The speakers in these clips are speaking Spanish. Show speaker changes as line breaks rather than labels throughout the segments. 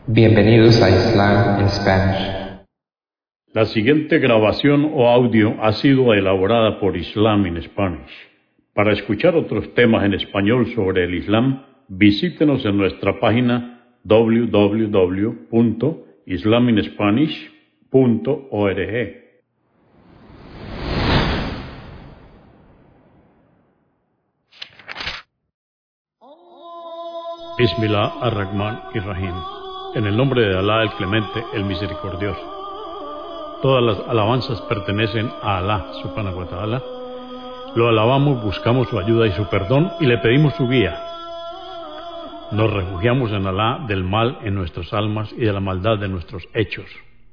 Bienvenidos a Islam in Spanish.
La siguiente grabación o audio ha sido elaborada por Islam in Spanish. Para escuchar otros temas en español sobre el Islam, visítenos en nuestra página www.islaminspanish.org. Bismillah ar-Rahman ir-Rahim. En el nombre de Alá, el Clemente, el Misericordioso. Todas las alabanzas pertenecen a Alá, subhanahu wa ta'ala. Lo alabamos, buscamos su ayuda y su perdón y le pedimos su guía. Nos refugiamos en Alá del mal en nuestras almas y de la maldad de nuestros hechos.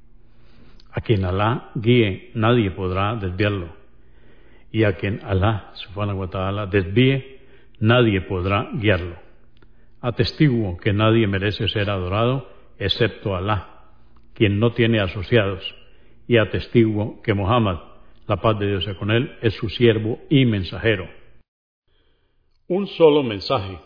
A quien Alá guíe, nadie podrá desviarlo. Y a quien Alá, subhanahu wa ta'ala, desvíe, nadie podrá guiarlo. Atestiguo que nadie merece ser adorado excepto Alá, quien no tiene asociados, y atestiguo que Muhammad, la paz de Dios sea con él, es su siervo y mensajero. Un solo mensaje.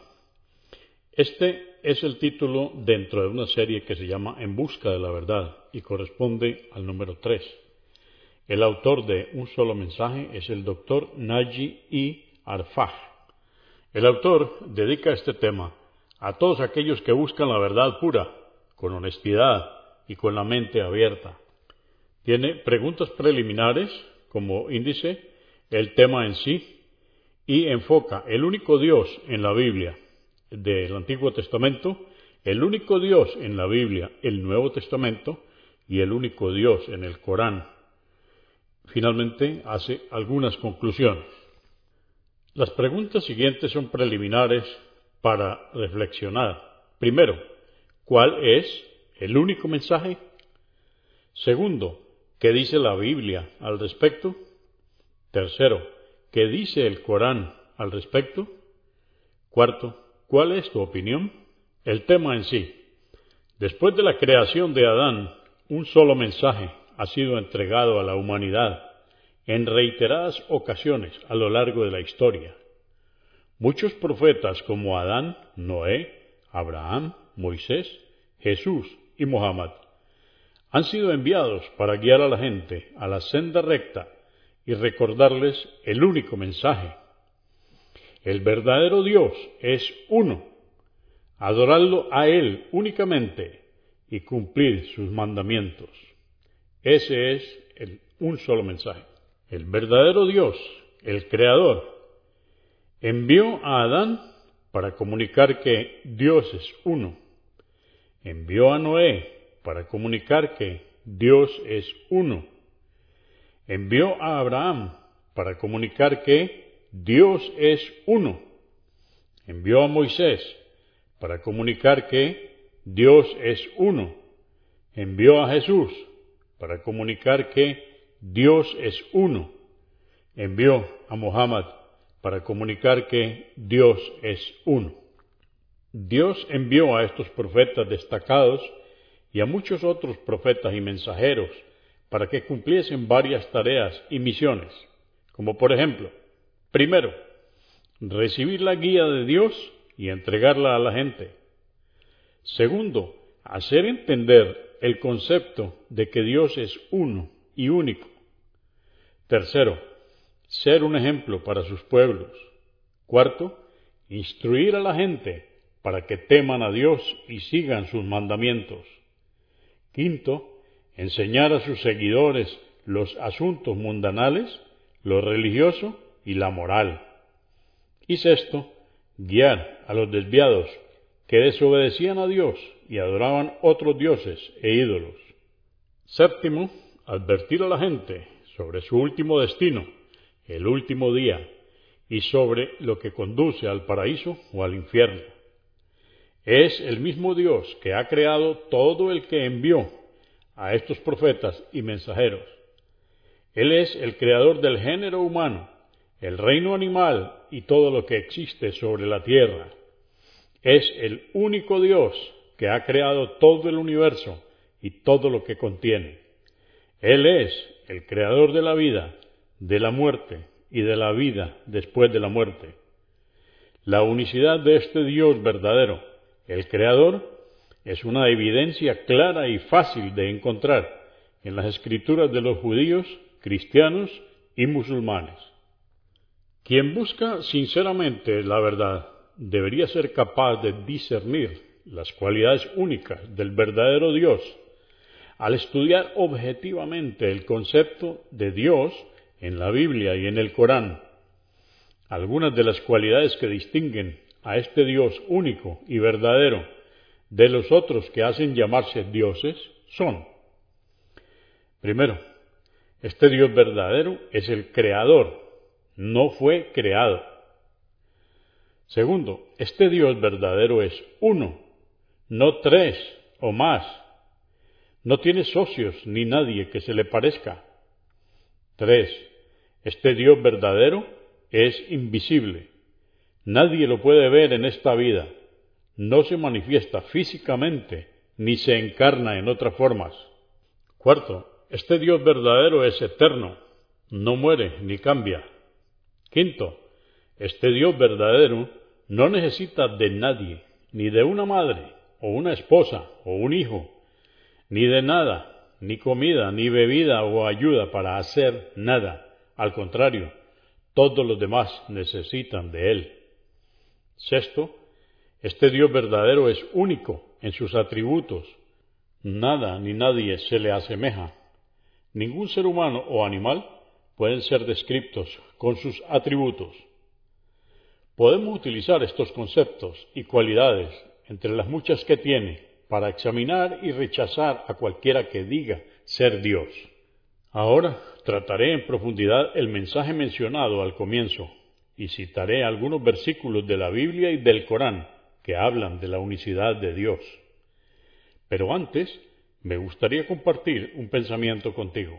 Este es el título dentro de una serie que se llama En busca de la verdad y corresponde al número 3. El autor de Un solo mensaje es el doctor Naji I. Arfaj. El autor dedica este tema a todos aquellos que buscan la verdad pura, con honestidad y con la mente abierta. Tiene preguntas preliminares como índice, el tema en sí, y enfoca el único Dios en la Biblia del Antiguo Testamento, el único Dios en la Biblia, el Nuevo Testamento, y el único Dios en el Corán. Finalmente hace algunas conclusiones. Las preguntas siguientes son preliminares para reflexionar. Primero, ¿cuál es el único mensaje? Segundo, ¿qué dice la Biblia al respecto? Tercero, ¿qué dice el Corán al respecto? Cuarto, ¿cuál es tu opinión? El tema en sí. Después de la creación de Adán, un solo mensaje ha sido entregado a la humanidad en reiteradas ocasiones a lo largo de la historia. Muchos profetas como Adán, Noé, Abraham, Moisés, Jesús y Muhammad han sido enviados para guiar a la gente a la senda recta y recordarles el único mensaje. El verdadero Dios es uno. Adorarlo a Él únicamente y cumplir sus mandamientos. Ese es un solo mensaje. El verdadero Dios, el Creador, envió a Adán para comunicar que Dios es uno. Envió a Noé para comunicar que Dios es uno. Envió a Abraham para comunicar que Dios es uno. Envió a Moisés para comunicar que Dios es uno. Envió a Jesús para comunicar que Dios es uno. Envió a Muhammad para comunicar que Dios es uno. Dios envió a estos profetas destacados y a muchos otros profetas y mensajeros para que cumpliesen varias tareas y misiones, como por ejemplo, primero, recibir la guía de Dios y entregarla a la gente. Segundo, hacer entender el concepto de que Dios es uno y único. Tercero, ser un ejemplo para sus pueblos. Cuarto, instruir a la gente para que teman a Dios y sigan sus mandamientos. Quinto, enseñar a sus seguidores los asuntos mundanales, lo religioso y la moral. Y sexto, guiar a los desviados que desobedecían a Dios y adoraban otros dioses e ídolos. Séptimo, advertir a la gente sobre su último destino, el último día, y sobre lo que conduce al paraíso o al infierno. Es el mismo Dios que ha creado todo el que envió a estos profetas y mensajeros. Él es el creador del género humano, el reino animal y todo lo que existe sobre la tierra. Es el único Dios que ha creado todo el universo y todo lo que contiene. Él es el creador de la vida, de la muerte y de la vida después de la muerte. La unicidad de este Dios verdadero, el Creador, es una evidencia clara y fácil de encontrar en las escrituras de los judíos, cristianos y musulmanes. Quien busca sinceramente la verdad debería ser capaz de discernir las cualidades únicas del verdadero Dios al estudiar objetivamente el concepto de Dios en la Biblia y en el Corán. Algunas de las cualidades que distinguen a este Dios único y verdadero de los otros que hacen llamarse dioses son: primero, este Dios verdadero es el creador, no fue creado. Segundo, este Dios verdadero es uno, no tres o más. No tiene socios ni nadie que se le parezca. 3. Este Dios verdadero es invisible. Nadie lo puede ver en esta vida. No se manifiesta físicamente ni se encarna en otras formas. 4. Este Dios verdadero es eterno. No muere ni cambia. 5. Este Dios verdadero no necesita de nadie, ni de una madre, o una esposa, o un hijo, ni de nada, ni comida, ni bebida o ayuda para hacer nada. Al contrario, todos los demás necesitan de Él. 6. Este Dios verdadero es único en sus atributos. Nada ni nadie se le asemeja. Ningún ser humano o animal pueden ser descritos con sus atributos. Podemos utilizar estos conceptos y cualidades, entre las muchas que tiene, para examinar y rechazar a cualquiera que diga ser Dios. Ahora trataré en profundidad el mensaje mencionado al comienzo y citaré algunos versículos de la Biblia y del Corán que hablan de la unicidad de Dios. Pero antes, me gustaría compartir un pensamiento contigo.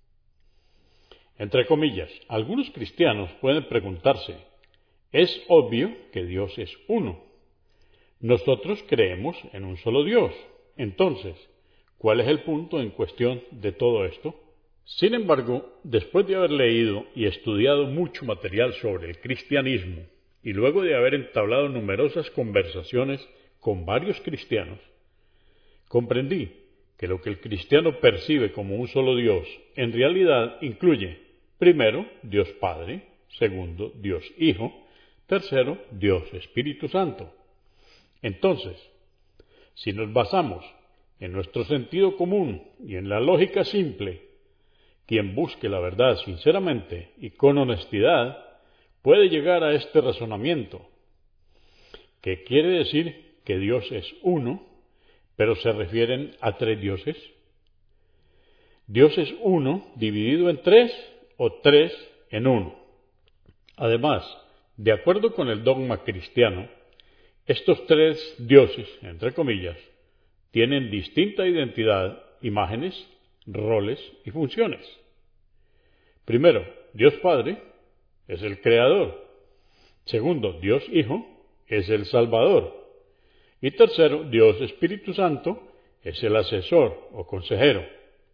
Entre comillas, algunos cristianos pueden preguntarse: es obvio que Dios es uno. Nosotros creemos en un solo Dios. Entonces, ¿cuál es el punto en cuestión de todo esto? Sin embargo, después de haber leído y estudiado mucho material sobre el cristianismo y luego de haber entablado numerosas conversaciones con varios cristianos, comprendí que lo que el cristiano percibe como un solo Dios en realidad incluye, primero, Dios Padre; segundo, Dios Hijo; tercero, Dios Espíritu Santo. Entonces, si nos basamos en nuestro sentido común y en la lógica simple, quien busque la verdad sinceramente y con honestidad puede llegar a este razonamiento, que quiere decir que Dios es uno, pero se refieren a tres dioses. Dios es uno dividido en tres o tres en uno. Además, de acuerdo con el dogma cristiano, estos tres dioses, entre comillas, tienen distinta identidad, imágenes, roles y funciones. Primero, Dios Padre es el Creador. Segundo, Dios Hijo es el Salvador. Y tercero, Dios Espíritu Santo es el asesor o consejero.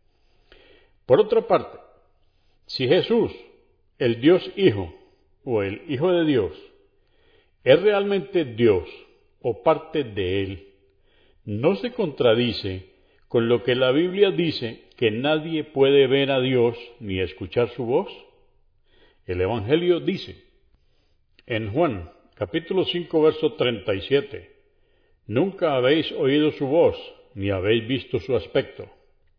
Por otra parte, si Jesús, el Dios Hijo o el Hijo de Dios, es realmente Dios o parte de Él, no se contradice con lo que la Biblia dice, que nadie puede ver a Dios ni escuchar su voz. El Evangelio dice, en Juan, capítulo 5, verso 37, nunca habéis oído su voz, ni habéis visto su aspecto.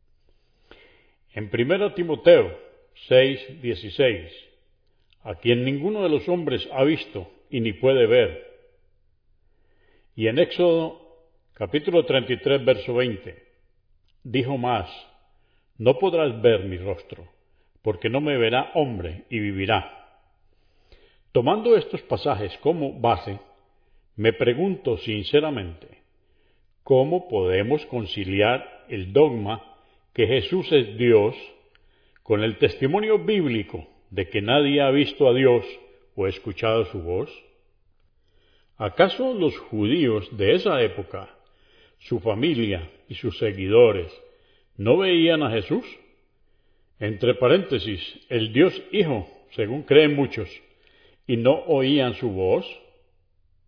En 1 Timoteo 6, 16, a quien ninguno de los hombres ha visto y ni puede ver. Y en Éxodo, capítulo 33, verso 20, dijo más: no podrás ver mi rostro, porque no me verá hombre y vivirá. Tomando estos pasajes como base, me pregunto sinceramente, ¿cómo podemos conciliar el dogma que Jesús es Dios con el testimonio bíblico de que nadie ha visto a Dios o escuchado su voz? ¿Acaso los judíos de esa época, su familia y sus seguidores, no veían a Jesús? Entre paréntesis, el Dios Hijo, según creen muchos, y no oían su voz.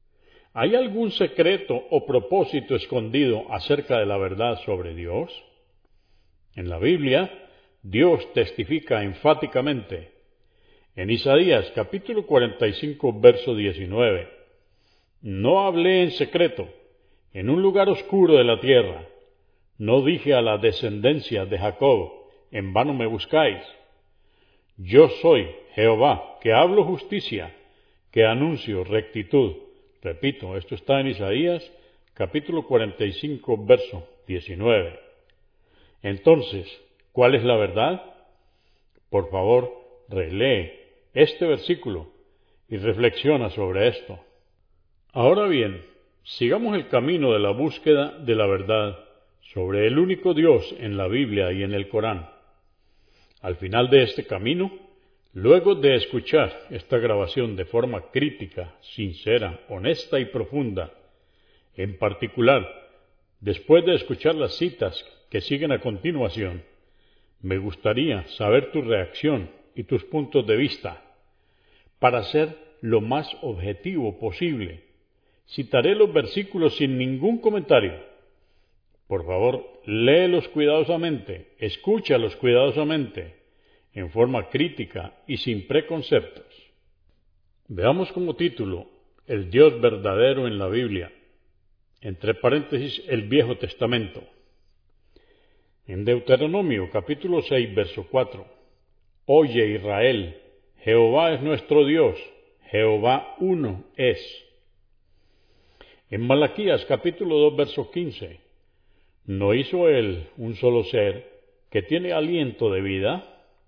¿Hay algún secreto o propósito escondido acerca de la verdad sobre Dios? En la Biblia, Dios testifica enfáticamente. En Isaías capítulo 45, verso 19, no hablé en secreto, en un lugar oscuro de la tierra. No dije a la descendencia de Jacob, en vano me buscáis. Yo soy Jehová, que hablo justicia, que anuncio rectitud. Repito, esto está en Isaías capítulo 45, verso 19. Entonces, ¿cuál es la verdad? Por favor, relee este versículo y reflexiona sobre esto. Ahora bien, sigamos el camino de la búsqueda de la verdad sobre el único Dios en la Biblia y en el Corán. Al final de este camino, luego de escuchar esta grabación de forma crítica, sincera, honesta y profunda, en particular, después de escuchar las citas que siguen a continuación, me gustaría saber tu reacción y tus puntos de vista. Para ser lo más objetivo posible, citaré los versículos sin ningún comentario. Por favor, léelos cuidadosamente, escúchalos cuidadosamente, en forma crítica y sin preconceptos. Veamos como título, el Dios verdadero en la Biblia, entre paréntesis, el Viejo Testamento. En Deuteronomio capítulo 6, verso 4, oye Israel, Jehová es nuestro Dios, Jehová uno es. En Malaquías capítulo 2, verso 15, ¿no hizo él un solo ser que tiene aliento de vida?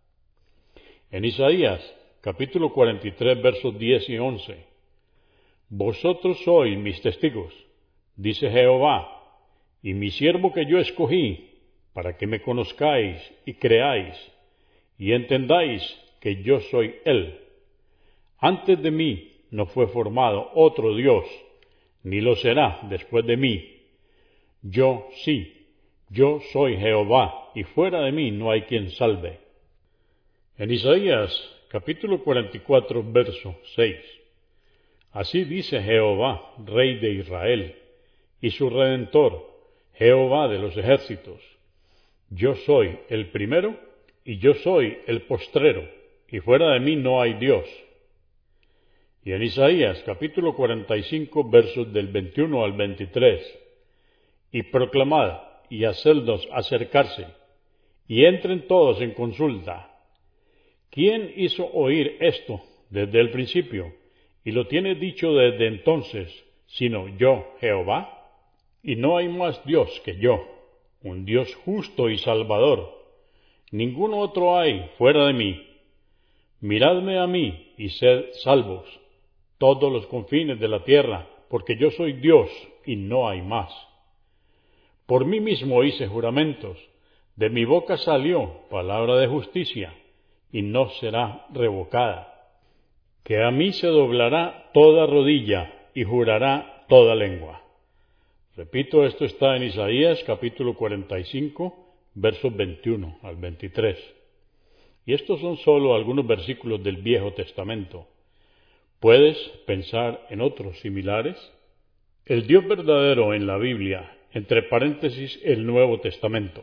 En Isaías capítulo 43, versos 10 y 11, vosotros sois mis testigos, dice Jehová, y mi siervo que yo escogí, para que me conozcáis y creáis, y entendáis que yo soy Él. Antes de mí no fue formado otro Dios, ni lo será después de mí. Yo sí, yo soy Jehová, y fuera de mí no hay quien salve. En Isaías capítulo 44, verso 6, así dice Jehová, Rey de Israel, y su Redentor, Jehová de los ejércitos, yo soy el primero y yo soy el postrero, y fuera de mí no hay Dios. Y en Isaías capítulo 45, versos del 21 al 23, y proclamad y hacedlos acercarse, y entren todos en consulta. ¿Quién hizo oír esto desde el principio, y lo tiene dicho desde entonces, sino yo, Jehová? Y no hay más Dios que yo, un Dios justo y salvador. Ningún otro hay fuera de mí. Miradme a mí y sed salvos, todos los confines de la tierra, porque yo soy Dios y no hay más. Por mí mismo hice juramentos, de mi boca salió palabra de justicia, y no será revocada. Que a mí se doblará toda rodilla y jurará toda lengua. Repito, esto está en Isaías capítulo 45, versos 21 al 23. Y estos son solo algunos versículos del Viejo Testamento. ¿Puedes pensar en otros similares? El Dios verdadero en la Biblia, entre paréntesis, el Nuevo Testamento.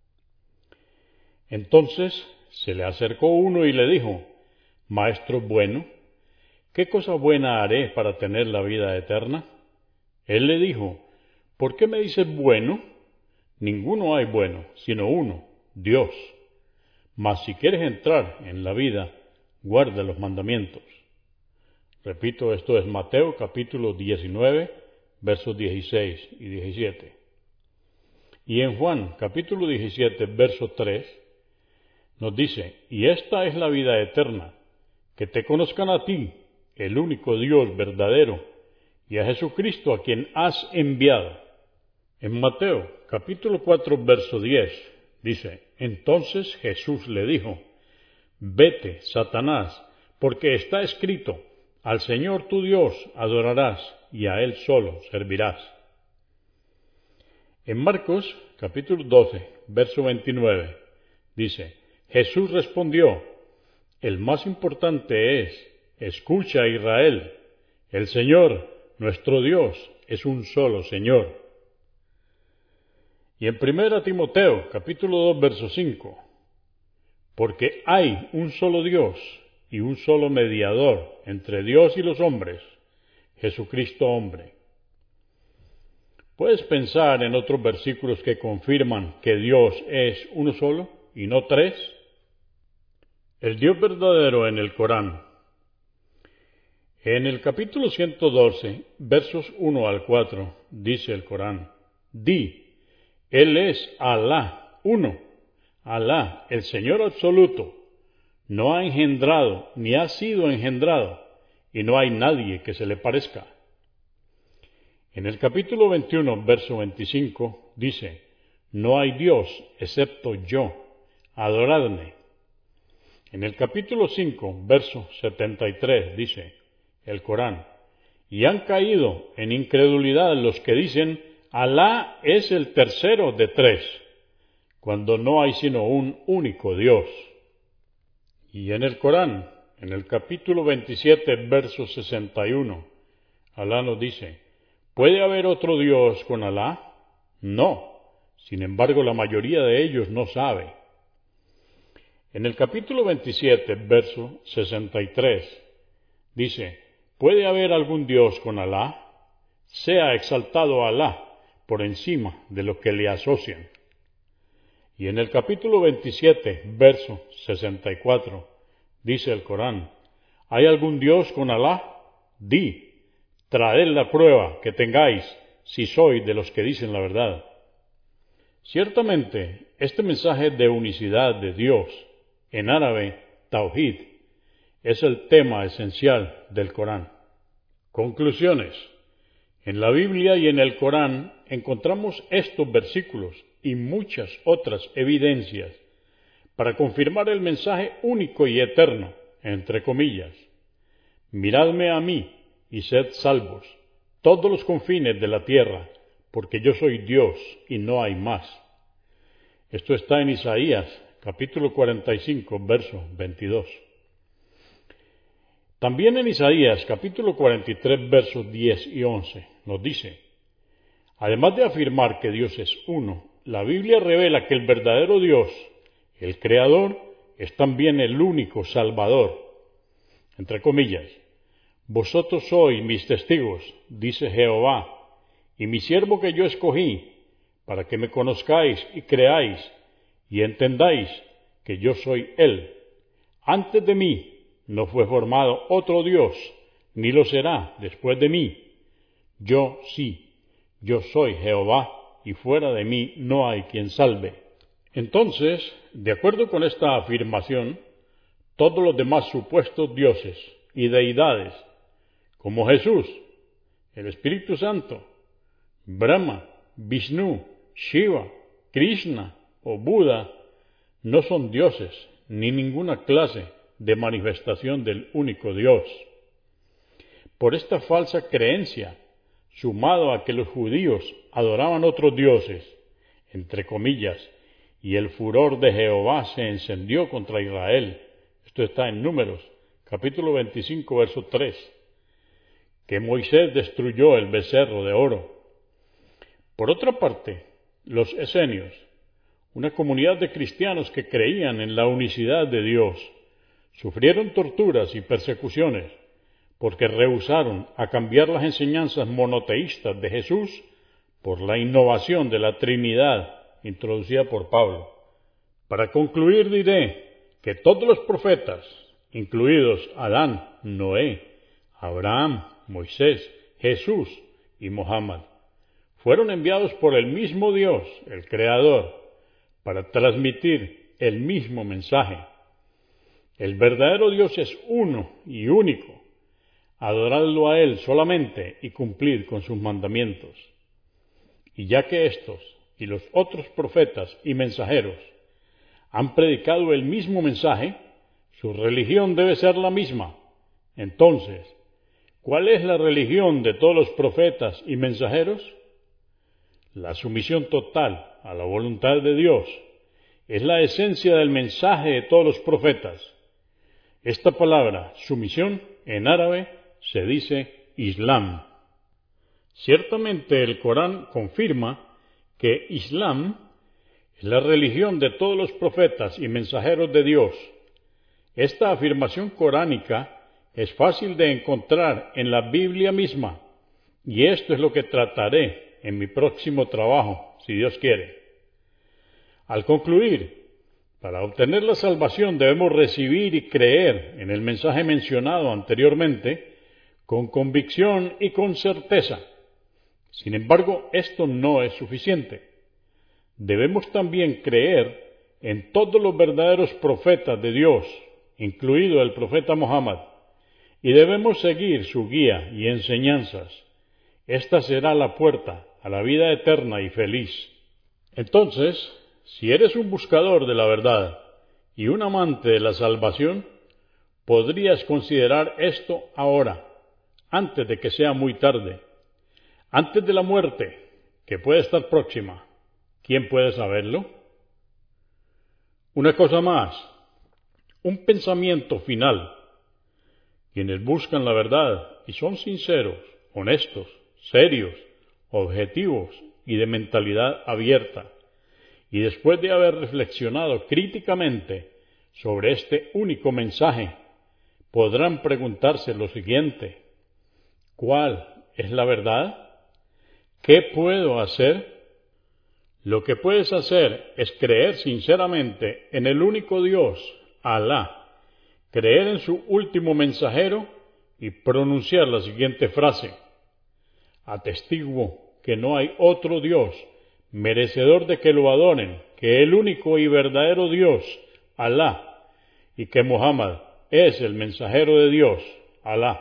Entonces se le acercó uno y le dijo, Maestro bueno, ¿qué cosa buena haré para tener la vida eterna? Él le dijo, ¿por qué me dices bueno? Ninguno hay bueno, sino uno, Dios. Mas si quieres entrar en la vida, guarda los mandamientos. Repito, esto es Mateo capítulo 19, versos 16 y 17. Y en Juan capítulo 17, verso 3, nos dice, y esta es la vida eterna, que te conozcan a ti, el único Dios verdadero, y a Jesucristo a quien has enviado. En Mateo capítulo 4, verso 10, dice, entonces Jesús le dijo, vete, Satanás, porque está escrito, al Señor tu Dios adorarás, y a Él solo servirás. En Marcos capítulo 12, verso 29, dice, Jesús respondió, el más importante es, escucha Israel, el Señor, nuestro Dios es un solo Señor. Y en 1 Timoteo, capítulo 2, verso 5, porque hay un solo Dios y un solo mediador entre Dios y los hombres, Jesucristo hombre. ¿Puedes pensar en otros versículos que confirman que Dios es uno solo y no tres? El Dios verdadero en el Corán. En el capítulo 112, versos 1 al 4, dice el Corán: Di, Él es Alá, uno, Alá, el Señor absoluto. No ha engendrado ni ha sido engendrado, y no hay nadie que se le parezca. En el capítulo 21, verso 25, dice: No hay Dios excepto yo, adoradme. En el capítulo 5, verso 73, dice el Corán: Y han caído en incredulidad los que dicen: Alá es el tercero de tres, cuando no hay sino un único Dios. Y en el Corán, en el capítulo 27, verso 61, Alá nos dice: ¿Puede haber otro Dios con Alá? No. Sin embargo, la mayoría de ellos no sabe. En el capítulo 27, verso 63, dice: ¿Puede haber algún Dios con Alá? Sea exaltado Alá por encima de lo que le asocian. Y en el capítulo 27, verso 64, dice el Corán: ¿Hay algún Dios con Alá? Di, traed la prueba que tengáis, si sois de los que dicen la verdad. Ciertamente, este mensaje de unicidad de Dios, en árabe, Tawhid, es el tema esencial del Corán. Conclusiones. En la Biblia y en el Corán encontramos estos versículos y muchas otras evidencias para confirmar el mensaje único y eterno, entre comillas: Miradme a mí y sed salvos, todos los confines de la tierra, porque yo soy Dios y no hay más. Esto está en Isaías, capítulo 45, verso 22. También en Isaías, capítulo 43, versos 10 y 11, nos dice: Además de afirmar que Dios es uno, la Biblia revela que el verdadero Dios, el Creador, es también el único Salvador. Entre comillas: Vosotros sois mis testigos, dice Jehová, y mi siervo que yo escogí, para que me conozcáis y creáis, y entendáis que yo soy Él. Antes de mí no fue formado otro Dios, ni lo será después de mí. Yo sí, yo soy Jehová, y fuera de mí no hay quien salve. Entonces, de acuerdo con esta afirmación, todos los demás supuestos dioses y deidades, como Jesús, el Espíritu Santo, Brahma, Vishnu, Shiva, Krishna o Buda, no son dioses ni ninguna clase de manifestación del único Dios. Por esta falsa creencia, sumado a que los judíos adoraban otros dioses, entre comillas, y el furor de Jehová se encendió contra Israel. Esto está en Números, capítulo 25, verso 3, que Moisés destruyó el becerro de oro. Por otra parte, los esenios, una comunidad de cristianos que creían en la unicidad de Dios, sufrieron torturas y persecuciones porque rehusaron a cambiar las enseñanzas monoteístas de Jesús por la innovación de la Trinidad introducida por Pablo. Para concluir diré que todos los profetas, incluidos Adán, Noé, Abraham, Moisés, Jesús y Mohammed, fueron enviados por el mismo Dios, el Creador, para transmitir el mismo mensaje. El verdadero Dios es uno y único. Adoradlo a Él solamente y cumplid con sus mandamientos. Y ya que estos y los otros profetas y mensajeros han predicado el mismo mensaje, su religión debe ser la misma. Entonces, ¿cuál es la religión de todos los profetas y mensajeros? La sumisión total a la voluntad de Dios es la esencia del mensaje de todos los profetas. Esta palabra, sumisión, en árabe se dice Islam. Ciertamente el Corán confirma que Islam es la religión de todos los profetas y mensajeros de Dios. Esta afirmación coránica es fácil de encontrar en la Biblia misma, y esto es lo que trataré en mi próximo trabajo, si Dios quiere. Al concluir, para obtener la salvación debemos recibir y creer en el mensaje mencionado anteriormente con convicción y con certeza. Sin embargo, esto no es suficiente. Debemos también creer en todos los verdaderos profetas de Dios, incluido el profeta Muhammad, y debemos seguir su guía y enseñanzas. Esta será la puerta a la vida eterna y feliz. Entonces, si eres un buscador de la verdad y un amante de la salvación, podrías considerar esto ahora, antes de que sea muy tarde, antes de la muerte, que puede estar próxima. ¿Quién puede saberlo? Una cosa más, un pensamiento final. Quienes buscan la verdad y son sinceros, honestos, serios, objetivos y de mentalidad abierta, y después de haber reflexionado críticamente sobre este único mensaje, podrán preguntarse lo siguiente: ¿cuál es la verdad? ¿Qué puedo hacer? Lo que puedes hacer es creer sinceramente en el único Dios, Alá, creer en su último mensajero y pronunciar la siguiente frase: atestiguo que no hay otro Dios merecedor de que lo adoren que el único y verdadero Dios, Alá, y que Muhammad es el mensajero de Dios, Alá.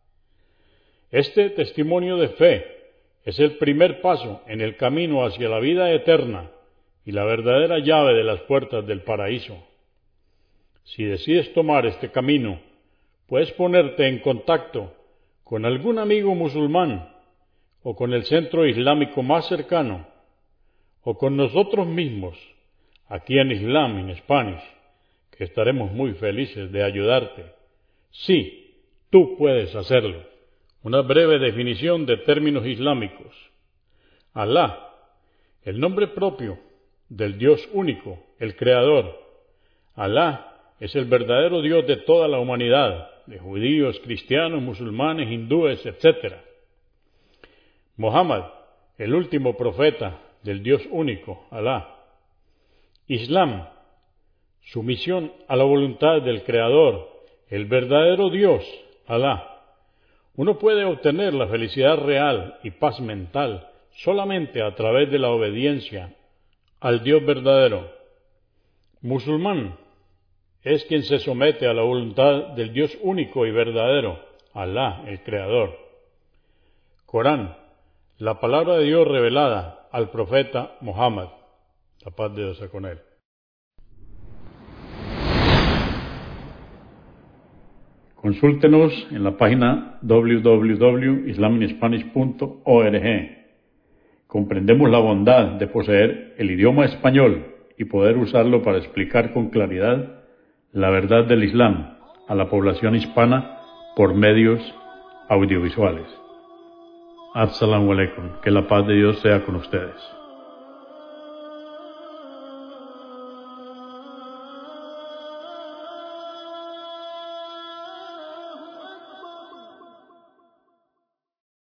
Este testimonio de fe es el primer paso en el camino hacia la vida eterna y la verdadera llave de las puertas del paraíso. Si decides tomar este camino, puedes ponerte en contacto con algún amigo musulmán o con el centro islámico más cercano o con nosotros mismos aquí en Islam in Spanish, que estaremos muy felices de ayudarte. Sí, tú puedes hacerlo. Una breve definición de términos islámicos. Alá, el nombre propio del Dios único, el Creador. Alá es el verdadero Dios de toda la humanidad, de judíos, cristianos, musulmanes, hindúes, etc. Muhammad, el último profeta del Dios único, Alá. Islam, sumisión a la voluntad del Creador, el verdadero Dios, Alá. Uno puede obtener la felicidad real y paz mental solamente a través de la obediencia al Dios verdadero. Musulmán es quien se somete a la voluntad del Dios único y verdadero, Alá, el Creador. Corán, la palabra de Dios revelada al profeta Muhammad, la paz de Dios sea con él. Consúltenos en la página www.islaminspanish.org. Comprendemos la bondad de poseer el idioma español y poder usarlo para explicar con claridad la verdad del Islam a la población hispana por medios audiovisuales. Assalamu alaikum, que la paz de Dios sea con ustedes.